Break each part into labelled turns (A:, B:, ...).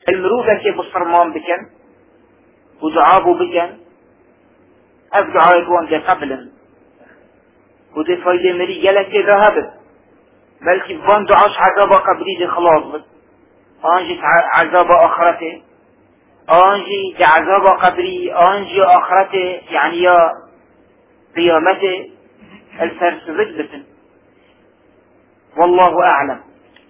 A: المروفة كي بصرمان بكن ودعابو بكن اف دعايت وان دي قبلا ودي فايدة مري جلك ذهبت بلكي بان دعاش عذاب قبري دي خلاص بس انجي عذاب اخرته انجي دي عذاب قبري انجي اخرته يعني يا قيامته الفرس ضدة. والله اعلم.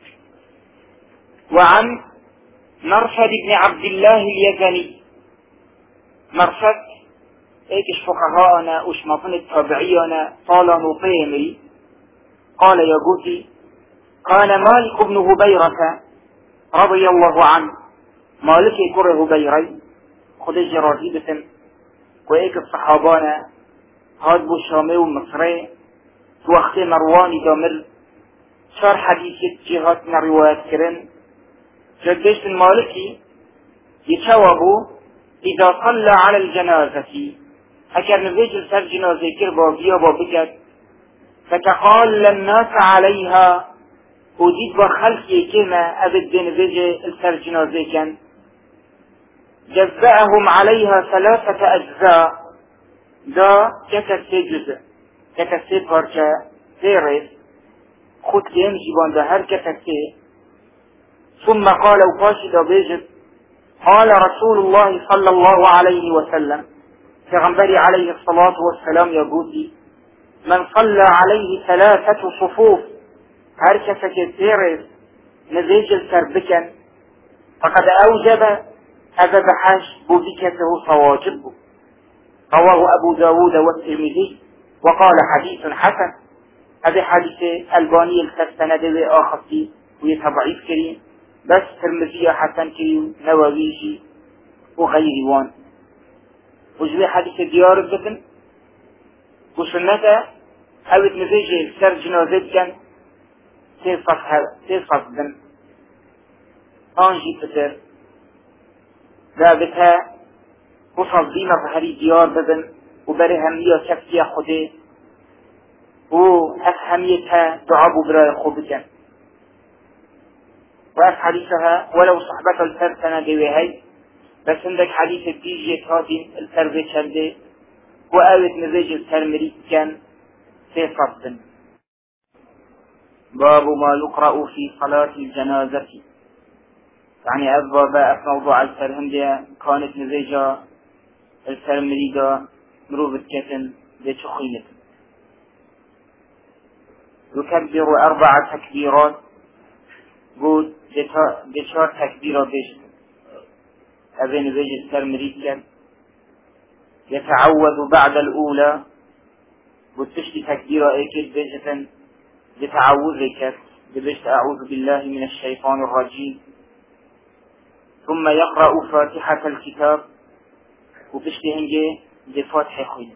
A: وعن مرشد بن عبد الله اليزني، مرشد ايش فقهاءنا وش مطن التابعينا طال نطيمي قال يا قوتي كان مالك بن هبيرة رضي الله عنه، مالك يكره هبيري خد الجرازي بسن وإيك الصحابانا هاد بو الشامي ومصري وقت مرواني دامر شار حديثة جهاتنا روايات كرن جدش المالكي يتشوابو إذا صلى على الجنازة أكر نفيج سر جنازة كربا بيابا بكت فتقال الناس عليها وجيد بخلقي كما أبد نفيج سر جنازة كان جزأهم عليها 3 أجزاء دا كتسي جزء كتسي بارجة زيرس خود كيم جيبان دا هر كتسي ثم قال وقاشد بيجد قال رسول الله صلى الله عليه وسلم كغنبري عليه الصلاة والسلام يقولي من صلى عليه 3 صفوف هركسة الزيرس نزيج السربكا فقد أوجب هذا بحاش بذكته صواجبه. رواه أبو داود والترمذي وقال حديث حسن. هذا حديث الباني الكستند وآخذي ويتضعيف كريم بس ترمذي حسن كريم نوويجي وغير وان وجوه حديث ديار الزكن وسنته أود نزيج سر جنازت كان تيفص بن آنجي فتر ذابتها وصل دينا ظهري ديار بدن وبري همية كفتية خوده وأفهميتها دعابو براي خوبكا وأف حديثها ولو صحبة الفرسنة دوهي بس عندك حديث تيجي هاتين الفرد شرده وآوت نزيج الترمريك كان في صد. باب ما يقرأ في صلاة الجنازة، يعني أبا بقى موضوع الفرهندية كانت نزيجة الترمريكا مروبة كتن لتخينة. يكبر 4 تكبيرات قول دشار تكبيرات بيجت أبين بيجت الترمريكا يتعوذ بعد الأولى وتشتي تكبيرة ايكت بيجتا يتعوذ بيجت أعوذ بالله من الشيطان الرجيم ثم يقرأ فاتحة الكتاب وتشتي هنجي بفاتح خوي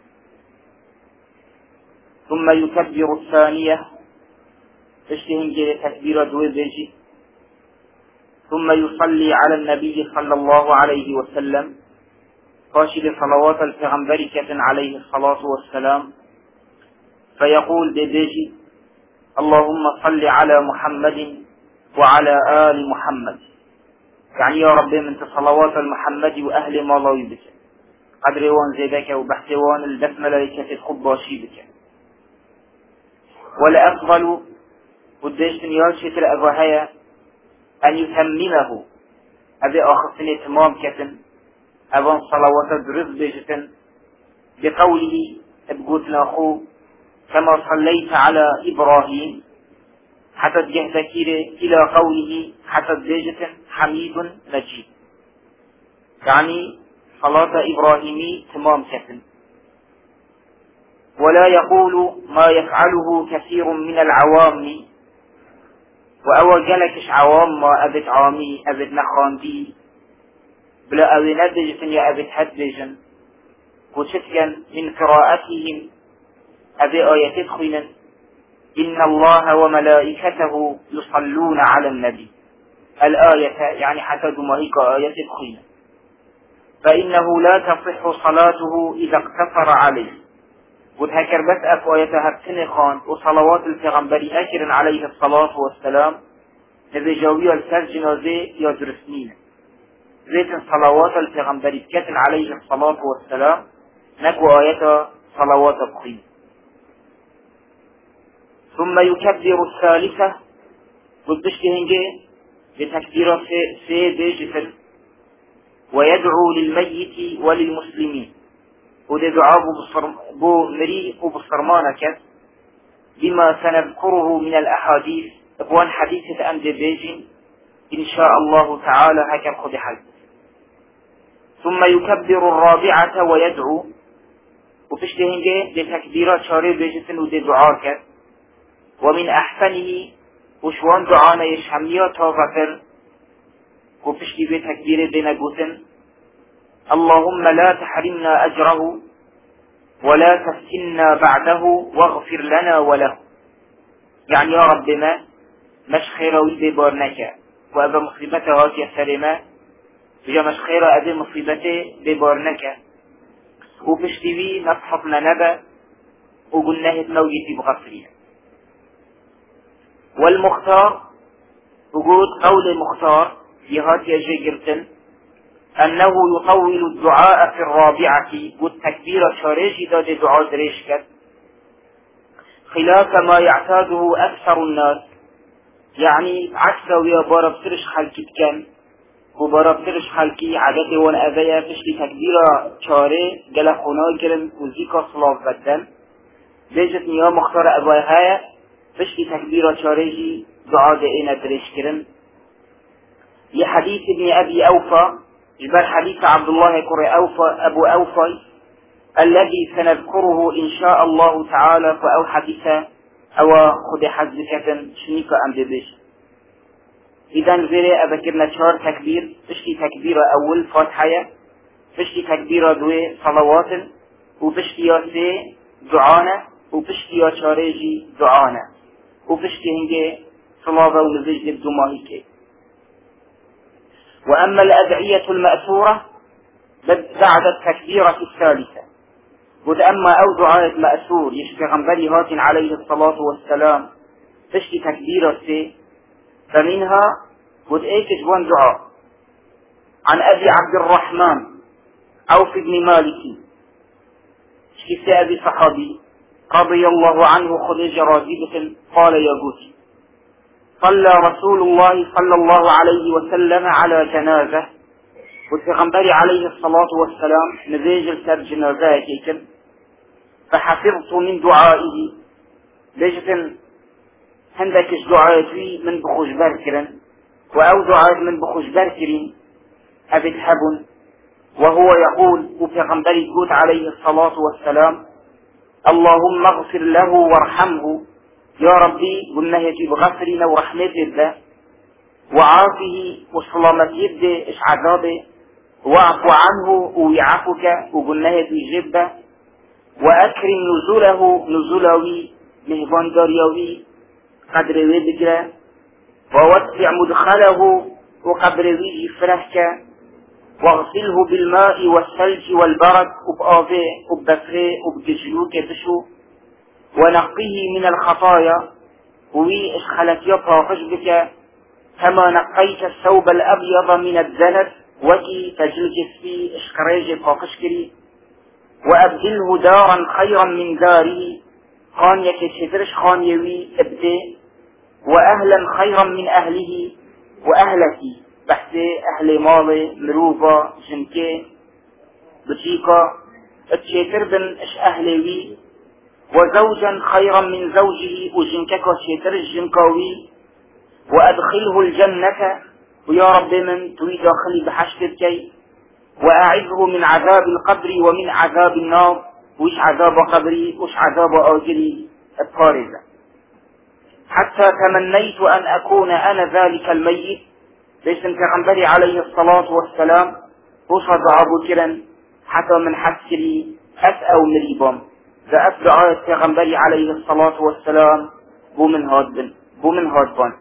A: ثم يكبر الثانية تشتي هنجي تكبيرة دوي بيجي ثم يصلي على النبي صلى الله عليه وسلم قاشد صلوات الفغنبركة عليه الصلاة والسلام فيقول بيجي اللهم صل على محمد وعلى آل محمد، يعني يا رب من صلوات المحمد وأهل ما الله يبك قدر وان زيدك وبحثوان البسملة الخباشي بك. ولا أفضل وديش نيال شكر أبوهايا أن يتممه أبي آخر سنة تمام كتن أبان صلوات درز بيجتن بقوله ابقوت لاخو كما صليت على إبراهيم حتى جهد إلى قوله حتى بيجتن حميد مجيد، يعني صلاة إبراهيمي تمام كتن. ولا يقول ما يفعله كثير من العوام وأول جلكش عوام ما أبت عامي أبت نخان بي بلا أبي ندجن يا أبت هدجن وشتكا من قراءتهم أبي آيات تخينا إن الله وملائكته يصلون على النبي الآية، يعني حتى دمائك آيات تخينا فإنه لا تصح صلاته إذا اقتصر عليه وتهكر بس أفوايتها بتنخان وصلوات الفغنبري أكر عليه الصلاة والسلام نبي جاوية الكاس جنازي يدرسنين زيت صلوات البيغمبر كتن عليه الصلاة والسلام نكو آيات صلوات بخيم. ثم يكبر الثالثة وتشتهنجي بتكبير سيد جفل ويدعو للميت وللمسلمين وده دعاء بو مريء وبصرمانك بما سنذكره من الأحاديث اخوان حديثة أمد بيجين إن شاء الله تعالى هكذا خد حل. ثم يكبر الرابعة ويدعو وتشتهنجي بتكبيرات شاري بيجتن وده دعاك ومن أحسنه وشوان دعانا يشهميات وغفر وتشتي بتكبير بنقوتن اللهم لا تحرمنا أجره ولا تفتنا بعده واغفر لنا وله. يعني يا رب ما مش خير ويدي بارنك وأبا مصيبته هاتي السلمة بجا مش خير أبي مصيبته ببارنك وبشتوي نصحطنا نبا وقلناه موجتي بغفرية. والمختار وجود قول مختار في هاتي جيجرتن أنه يطول الدعاء في الرابعة والتكبير شاريجي داد دعاء دريشكت خلاف ما يعتاده أكثر الناس. يعني عكس ويا بارب سرش خلقي كان وبارب سرش خلقي عدد والأذية فشلي تكبير شاري جل خناي كرن وزيكا صلاف بدن بيجتني يا مختار أبوهايا فشلي تكبير شاريجي دعاء دائنا دريشكرن. لحديث ابن أبي أوفى جبال حديث عبد الله كري أبو أوفى الذي سنذكره إن شاء الله تعالى فأو حديثا أو خد حزكة شنيكا أم دبش. إذا نزيري أذكرنا شهر تكبير فشتي تكبير أول فاتحة فشتي تكبير دوي صلوات وفشتي ياسي دعانا وفشتي ياشاريجي دعانا وفشتي هنجي صلاة ونزيج الدماهيكي. وأما الأدعية المأثورة بعد التكبيرة الثالثة قد أما أو دعاء مأثور يشفي غنبري هات عليه الصلاة والسلام تشتي تكبيرة سي فمنها قد ايكش وان دعاء عن أبي عبد الرحمن عوف بن مالك شكي أبي صحابي رضي الله عنه خديج راجبة قال يا قوتي صلى رسول الله صلى الله عليه وسلم على جنازة والتغنبري عليه الصلاة والسلام نزيج سر جنازة كيكن فحفظت من دعائه لجتن هندكش دعائي من بخوش باركرا وأو دعائي من بخوش باركرين أبد حبن وهو يقول وتغنبري قوت عليه الصلاة والسلام اللهم اغفر له وارحمه يا ربي قلنا يجي بغفرنا ورحمة الله وعافه وسلامة يده إش عذابه واعفو عنه ويعفك وقلنا يجي جبه وأكرم نزوله نزولوي مهبان داريوي قدر ويبكرة ووسع مدخله وقبر ويجي فرحك واغسله بالماء والثلج والبرد وبآفه وببفره وبججلوك بشو ونقيه من الخطايا وي اشخلت يطاقش بك كما نقيت الثوب الأبيض من الدنس وكي تجلجس فيه اشكريج طاقشكري وأبدله دارا خيرا من داره خان يكشترش خان يوي ابدي وأهلا خيرا من أهله وأهلتي بحثي أهل مالي مروفا جنكي بجيكا اتشتر بن اش أهلوي وزوجا خيرا من زوجه وجنكك وشتر الجنكاوي وأدخله الجنة ويا رب من تريد داخلي بحشتكي وأعذه من عذاب القبر ومن عذاب النار وش عذاب قبري وش عذاب آجري الطارزة حتى تمنيت أن أكون أنا ذلك الميت ليس البيغمبر عليه الصلاة والسلام وصد أبو كرا حتى من حسري أسأو مريبا ذا أتبع البيغمبر عليه الصلاة والسلام بومن هادبان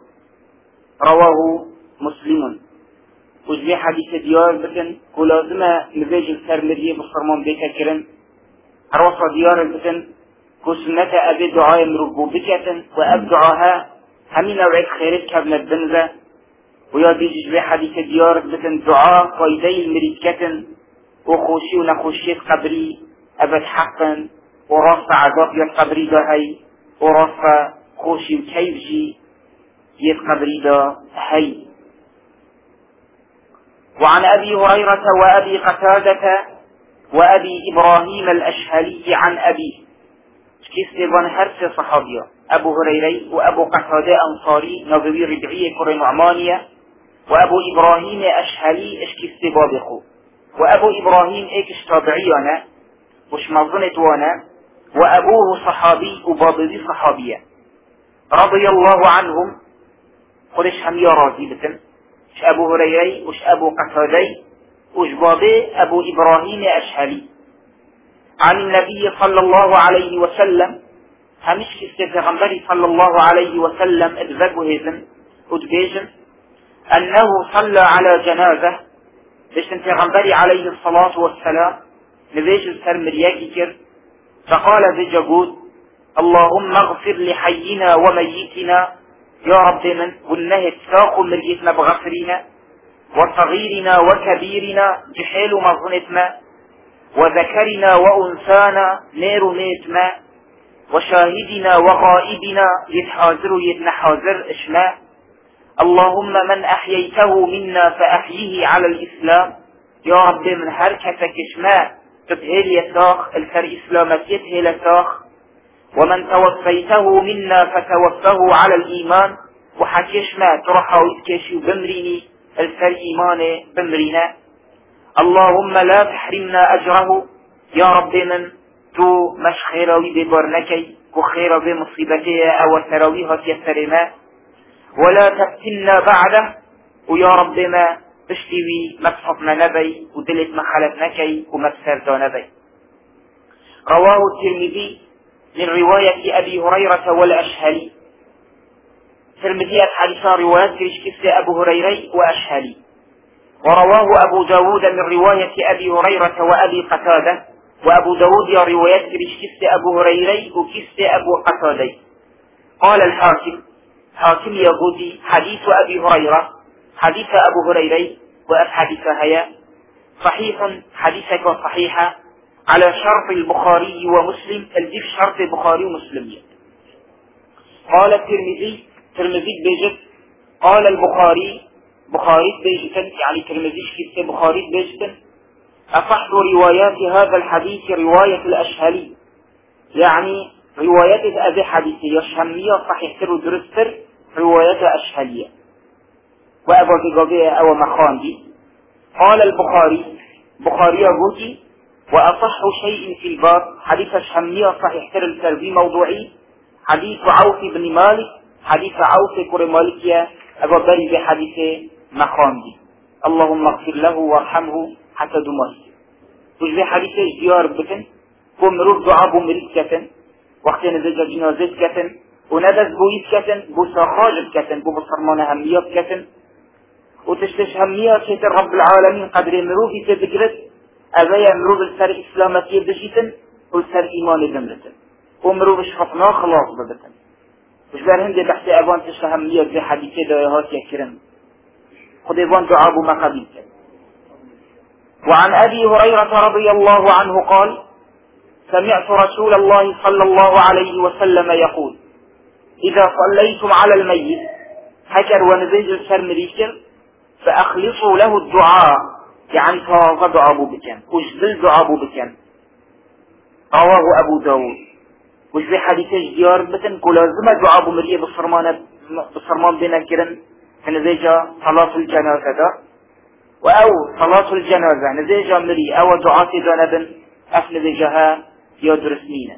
A: رواه مسلم وجلي حديث ديار بكن كلازمة نبيج الترمذي بصرمان بيكا كرن روصة ديار بكن كسنة أبي دعاء مربوبكة وأبدعها همين نوعية خيرك كابن الدنزة ويا بيجي جبه حديث ديار بتن دعاء فايدي المريد كتن وخوشي ونخوشيت قبري أبد حقا ورفع عذاب يد قبري دا هاي ورفع خوشي وكيف جي يد قبري دا هاي. وعن أبي هريرة وأبي قتادة وأبي إبراهيم الأشهلي عن أبيه كيس لبان هرس صحابيا أبو هريري وأبو قتادة أنصاري نبوي ربعية كرة نعمانية وأبو إبراهيم أشهلي اشكيس لبابخو وأبو إبراهيم ايكش تابعيانا وش مظنت وانا وأبوه صحابي وبابي صحابية رضي الله عنهم قدش هم يا راضي بتن وش أبو هريري وش أبو قتادة وش بابي أبو إبراهيم أشهلي عن النبي صلى الله عليه وسلم همش كستغنبري صلى الله عليه وسلم ادفقهزن ادبيجن أنه صلى على جنازة بش تغنبري عليه الصلاة والسلام نبيج السرمر يكيكر فقال بجقود اللهم اغفر لحينا وميتنا يا رب من والنهي تساق مريتنا بغفرنا وصغيرنا وكبيرنا جحيل مظنتنا وذكرنا وأنثانا نير ميتما وشاهدنا وغائبنا يتحاذر يتنحاذر اشماء اللهم من أحييته منا فأحيه على الإسلام يا رب من حركتك اشماء تبهيل يساخ الكر إسلامتيت هيل ساخ ومن توفيته منا فتوفه على الإيمان وحكيش ما ترحى ويتكشي بمريني الكر إيمان بمرينا اللهم لا تحرمنا أجره يا رب من تو مش خيراوي ببرنكي وخيرا بمصيبتي أو تراويها تيسرما ولا تفتنا بعده ويا رب ما تشتوي مكففنا نبي ودلت مخلتنكي ومكسر نبي. رواه الترمذي من رواية أبي هريرة والأشهلي. الترمذي حديثا روايات كريشكس أبو هريرة وأشهلي. ورواه أبو داود من رواية أبي هريرة وأبي قتادة وأبو داود يا روايات كريشكس أبو هريرة وكس أبو قتادة. قال الحاكم حاكم يقول حديث أبي هريرة حديث أبو هريرة وأحاديث هيا صحيح حديثك صحيحة على شرط البخاري ومسلم الجيف شرط البخاري ومسلم. قال الترمذي بيجت قال البخاري بخاري بيجتن يعني ترمذي كتاب بخاري بيجتن أصح روايات هذا الحديث رواية الأشهلي يعني روايات أبي حديثي يشهمية صحيح تر ودرستر روايات أشهلية وأبو تقابيه أو مخاندي. قال بخاري أبوتي وأصح شيء في الباب حديث الشهمية صحيح تر التربي موضوعي حديث عوف بن مالك حديث عوف كر مالكية أبو بري بحديث مخاندي اللهم اغفر له وارحمه حتى دمر وجه حديث ازديار بكن ومرور دعاء بمريد كتن وقت نزج جنازت كتن وندز بويت كتن بوساخاجب كتن ببصرمان هميات كتن وتشتش هميات كتن رب العالمين قدر مروفي تذكرت أبايا مروف السر إسلامتي بشيتن والسر إيمان دمرتن ومروف شخصنا خلاص ببتن وجبار هندي بحث أبان تشت هميات زي حديثي دايهات يكرن خد أبان دعاء بمقابل كتن. وعن أبي هريرة رضي الله عنه قال سمعت رسول الله صلى الله عليه وسلم يقول إذا صليتم على الميت حكر ونزيج السرمريكر فأخلصوا له الدعاء يعني تواضع أبو بكن وجدل دعاء أبو بكن. رواه أبو داود. وش في حديث الجيار بكن كلازم دعاء أبو مريه بصرمان بنا كرن فنزيج صلاة الجنازة أو صلاة الجنازة نزيج مري أو دعاء ذنب أفنزيجها يدرسنين.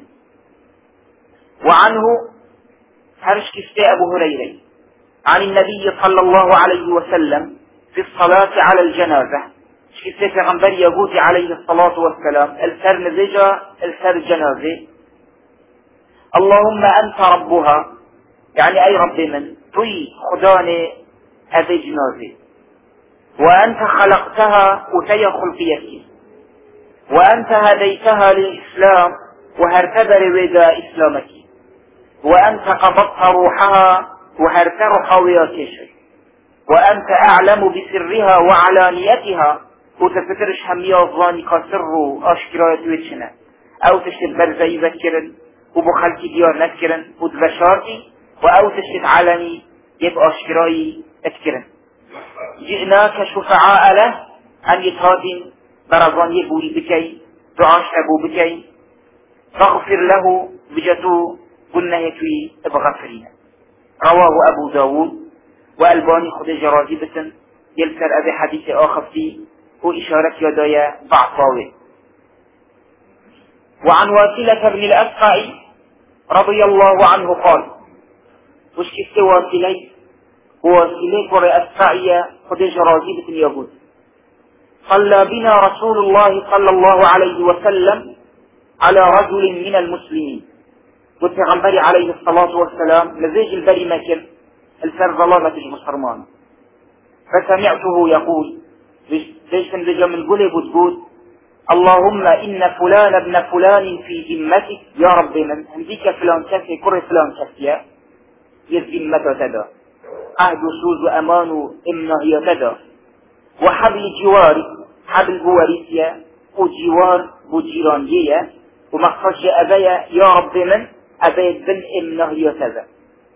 A: وعنه هرش كفت أبو هريرة عن النبي صلى الله عليه وسلم في الصلاة على الجنازة كفت غنبر يقول عليه الصلاة والسلام السر نزيجة السر جنازة اللهم أنت ربها يعني أي رب من طي خداني هذه جنازة وأنت خلقتها وتي خلقيتك وأنت هديتها للإسلام وهرتبر ودا إسلامك وأنت قبضت روحها وهرتر حوياتك وأنت أعلم بسرها وعلانيتها وتفترش همية الظاني كسر أشكرات ويتشنا أو تشتد برزي يذكرن وبخلك ديار نذكرن وتبشارتي أو تشتد علني يبقى أشكراي اذكرن. جئناك شفعاء له أن يتهادين برزان يبوي بكي دعاش أبو بكي فاغفر له بجتو قلنا يتوي بغفرين. رواه أبو داود وألباني خد جرازي بسن يلسر أبي حديث آخر فيه وإشارة يدايا بعضاوي. وعن واصلة بن الأسقع رضي الله عنه قال وش كست واصلي وواصلي قرأ أسقعية خد جرازي بسن يقول صلى بنا رسول الله صلى الله عليه وسلم على رجل من المسلمين والتغنبري عليه الصلاة والسلام لزيج البري مكر الفرد ظلامة المسلمان فسمعته يقول ليش تنزج من قلب وتقول اللهم إن فلان ابن فلان في ذمتك يا رب من هنديك فلان كفي كر فلان كفيا يذمته تدا عهد سوز وأمان إمنه يتدا وحبل جواري حبل بواريسيا وجوار بجيرانية ومخرج أبايا يا رب من أبايا بن إمنه يتدا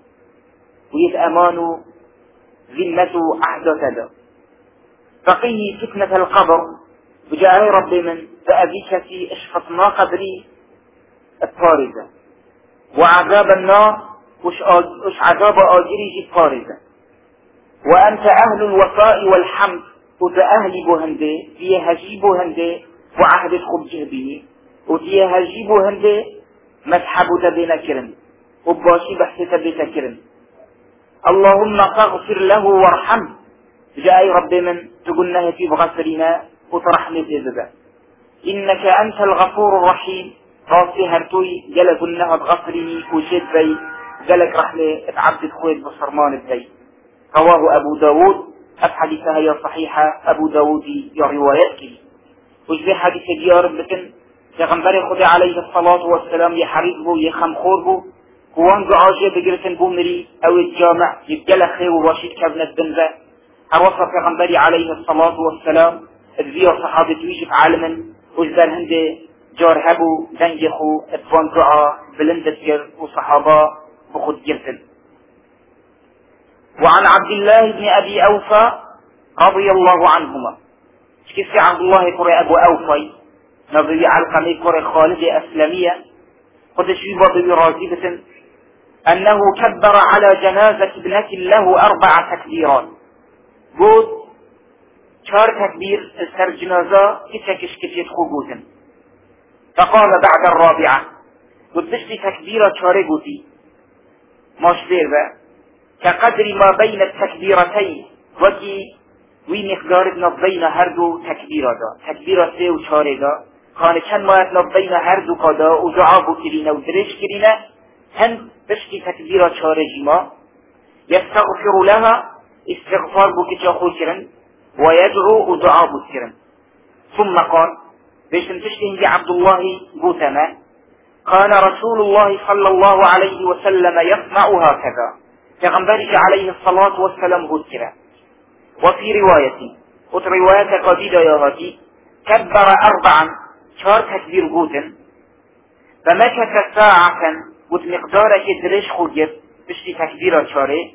A: ويتأمان ذمته أحدث فقيه فتنة القبر وجاء رب من فأبيك في اشفطنا قبري الطاردة وعذاب النار وش عذاب آجري الطاردة وأنت أهل الوفاء والحمد وتأهل بهندي فيه هجيب هندي وعهد خبجه به وفيه هجيب هندي مسحب تبين كرم وباشي بحث تبين كرم اللهم فاغفر له وارحمه جاء رب من تقولنا في بغفرنا وترحمي في ذبا إنك أنت الغفور الرحيم راسي هرتوي جل قلنا بغفرني وشد بي جلك رحمة اتعبد خويت بصرمان بي. رواه أبو داود حديثها هي صحيحة أبو داود يا روايتك وجبه حديث ديار لكن يغنبري خدي عليه الصلاة والسلام يحريبه يخمخوربه كوان دعاجة بقرتن بومري أو الجامع يبقى خير وباشيد كابنة بنزة أروصف يغنبري عليه الصلاة والسلام الزيار صحابة ويجب عالما وجدان هنده جارهبو دنجخو اتفان دعا بلندتر وصحابة بخد جرتن. وعن عبد الله بن أبي أوفى رضي الله عنهما كيف عبد الله كري أبو أوفى نظري علقمي كري خالد أسلامية قد شبه برازبة أنه كبر على جنازة ابنة له 4 تكبيرات قد شار تكبير السر جنازة كتكش خوبوتن فقال بعد الرابعة قد بشتي تكبيرة شاري قوتي ماش بير بقى كقدر ما بين التكبيرتين وكي ومقدار نبين هردو تكبيرة دا تكبيرة 3 و 4 دا كان كان ما نبين هردو قدا ودعابو كرينا ودرش كرينا هن بشتي تكبيرة 4 جيما يستغفر لها استغفار بكتا خوشرا ويدعو ودعابو كرن ثم قال بيشن تشتهي عبد الله قوتما كان رسول الله صلى الله عليه وسلم يصنع هكذا يغنبرك عليه الصلاة والسلام قترا وفي رواية رواية قديدة يا هاتي كبر 4 شار تكبير قوتا فمكث ساعة ومقدارك دريش خجب بشتي تكبير شاري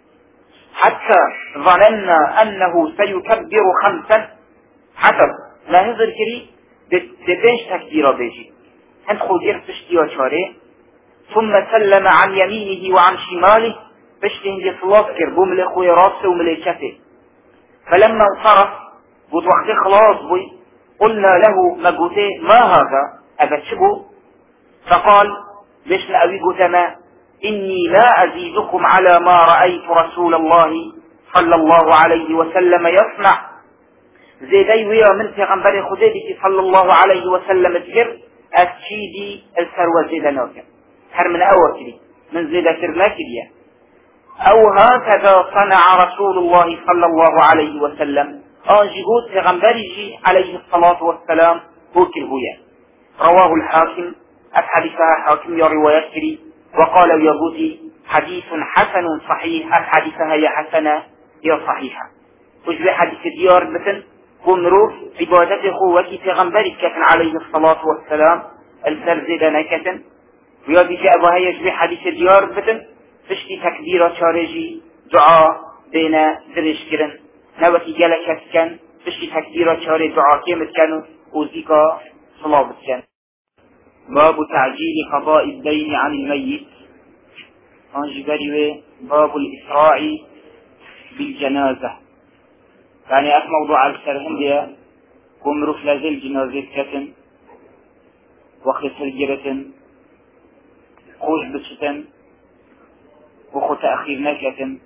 A: حتى ظننا أنه سيكبر 5 حسب ما نظر كري ببنش تكبير بيجي هند خجر بشتي شاري ثم سلم عن يمينه وعن شماله بشتي هندي صلاة كربو ملي راسه وملي كفه فلما انصرف قلت وقت خلاص بي قلنا له ما قلت ما هذا أبتشبه فقال ليش نأوي قتما إني لا أزيدكم على ما رأيت رسول الله صلى الله عليه وسلم يصنع زيدي ويا من پیغمبر خديدي صلى الله عليه وسلم تكر أتشيدي الثروة زيدا ناكر هر من أوكري من زيدا كرناكريا أو هكذا صنع رسول الله صلى الله عليه وسلم جهود پیغمبري عليه الصلاة والسلام هوكر هويا. رواه الحاكم الحديثة حاكم يا روايات كري وقال يابوتي حديث حسن صحيح الحديثة هي حسنة يا صحيحة وجب حديث ديار مثل ومروف عبادته وكي في غنبري كتن عليه الصلاة والسلام الفرزي دانكتن ويا بيجي أبوها يجب حديث ديار مثل فشتي تكبيرة شارجي دعاء بين درش كرن نوكي جالك كان فشتي تكبيرة شارج دعاء كيمت كانوا وزيكا صلاة كان. باب تعجيل قضاء الدين عن الميت أنجبري باب الإسراع بالجنازة يعني موضوع السرهم دي ومروف لازل جنازة كتن وخسر جرتن خوش بشتن وخو تأخير نكتن.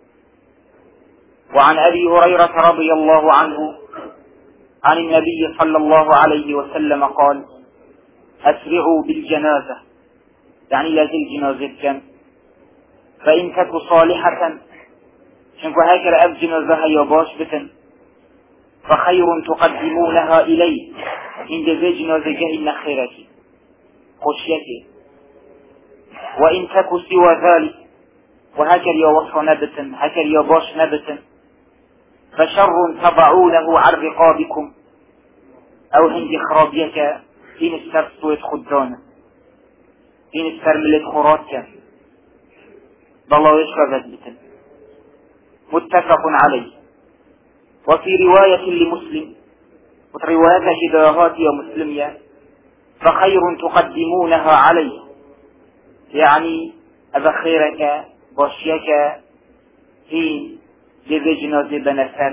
A: وعن أبي هريرة رضي الله عنه عن النبي صلى الله عليه وسلم قال أسرعوا بالجنازة يعني لازل جنازة كان فإن تك صالحة شنكو هكذا أب جنازة يباش بتن فخير تقدمونها إليه إن جزي جنازة جهل خيرك خشيك. وإن تك سوى ذلك وهكذا يوصى نبتا هكذا يباش نبتا فشر تضعونه عن رقابكم أو هند خرابيك إن استرسوت خدانا إن استرملت خراتك بالله يشفى بتن. متفق عليه. وفي رواية لمسلم ورواية شداهات يا مسلمية فخير تقدمونها عليه يعني أبخيرك باشيك في جزي جنازة بنسر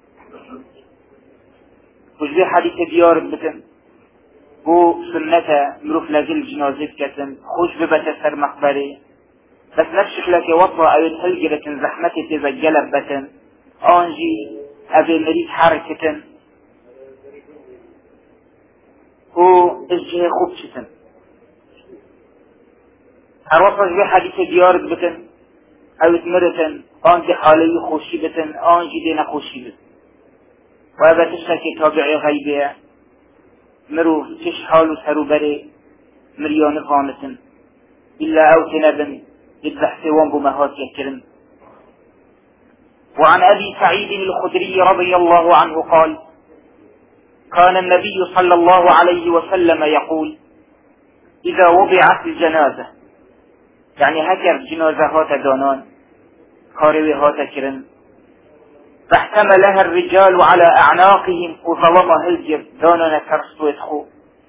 A: وجزي حديث ديار بتن هو سنة مروف لازل جنازة كتن خوش ببتسر مقبري بس نفسك لك وطا او الحلقة زحمتي تزجلب بتن انجي ابي مريد حركة هو الجهة خوبشتن اروصج بحديث ديار بتن او اتمرتن انجي حالي خوشي بتن انجي دينا خوشي بتن وابا تشتكي تابعي غيبية مروف تش حالو سرو بري مريان ظانتن إلا او تنبن بالبحث وانبمهات يكرم. وعن أبي سعيد الخدري رضي الله عنه قال كان النبي صلى الله عليه وسلم يقول إذا وضعت الجنازة يعني هكر جنازة هات دانان كاروي هات كرم فاحتملها الرجال على أعناقهم وظلمها الجر دانان ترسو يدخو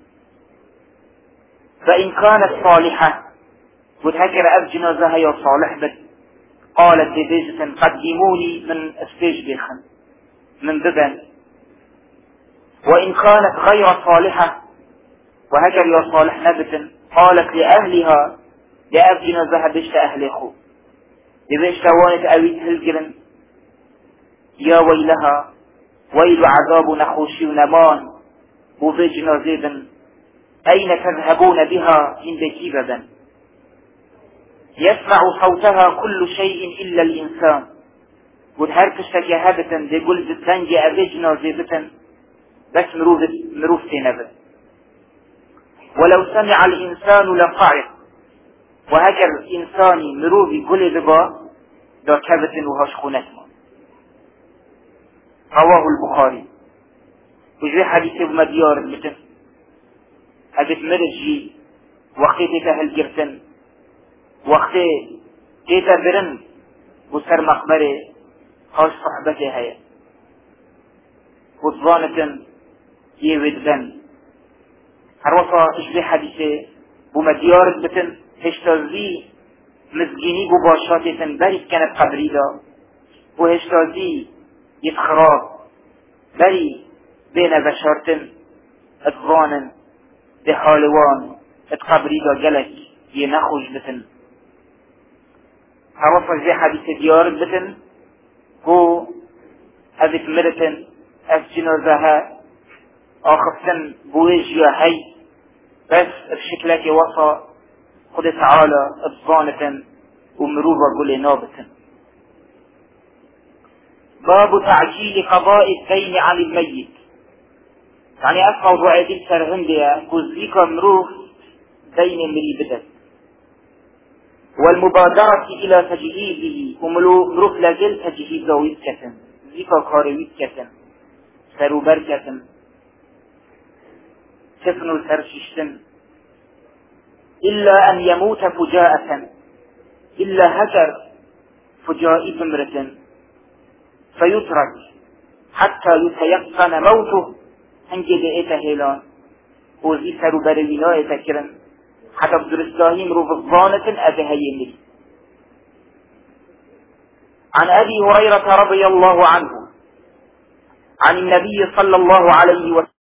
A: فإن كانت صالحة وتهكر أب جنازة هي صالح بد قالت ببيجة قدموني من استيج بيخن من ببن. وإن كانت غير صالحة وهكر يا صالح نبت قالت لأهلها لأب جنازة بيشت أهل خو ببيشت وانت أويت هلجرن يا ويلها ويل عذاب نخوشي ونمان وفي جنازة أين تذهبون بها عند كيبا يسمع صوتها كل شيء إلا الإنسان وتهركشتك هابتا دي قلت تنجي أبجنا زيبتا بس مروف تنبت. ولو سمع الإنسان لصعق وهكذا إنساني مروفي قل ذبا دا كبت وهشخونتما. رواه البخاري. وجه حديث بمديار بتن أبت مرجي وقتك هالجرتن وقتی دیتا برن و سر مقبره خاص صحبته هيا وظانتن يودن هر وصا اشبه حديثه بمديار بتن هشتازي مزگینی بو باشاتتن برید کند قبری دا و هشتازی يتخراب بري بين بشارتن اتظانن بحالوان اتقبري دا جلك ينخوش بتن هوصل زي حديث ديار بتن هو هذه مرتن أسجنوزها آخفتن بويجيا هاي بس بشكلك وصى خد تعالى اتظانة ومروبة قولي نابتن. باب تعجيل قضاء الدين عن الميت يعني أسمع ضعيدين سرهندية كوزيكا مروف دين مري بدت والمبادرة إلى تجهيزه ومروف لجل تجهيزه ويتكتن ذيكا كاري ويتكتن سروبر كتن تفنو سرششتن إلا أن يموت فجاءة إلا هجر فجائي امرة فيترك حتى يتيقن موته هنجد إيتا هيلان وزي سروبر وينا يتكرن حتى بدرستاهيم رفضانة أذهيني. عن أبي هريرة رضي الله عنه عن النبي صلى الله عليه وسلم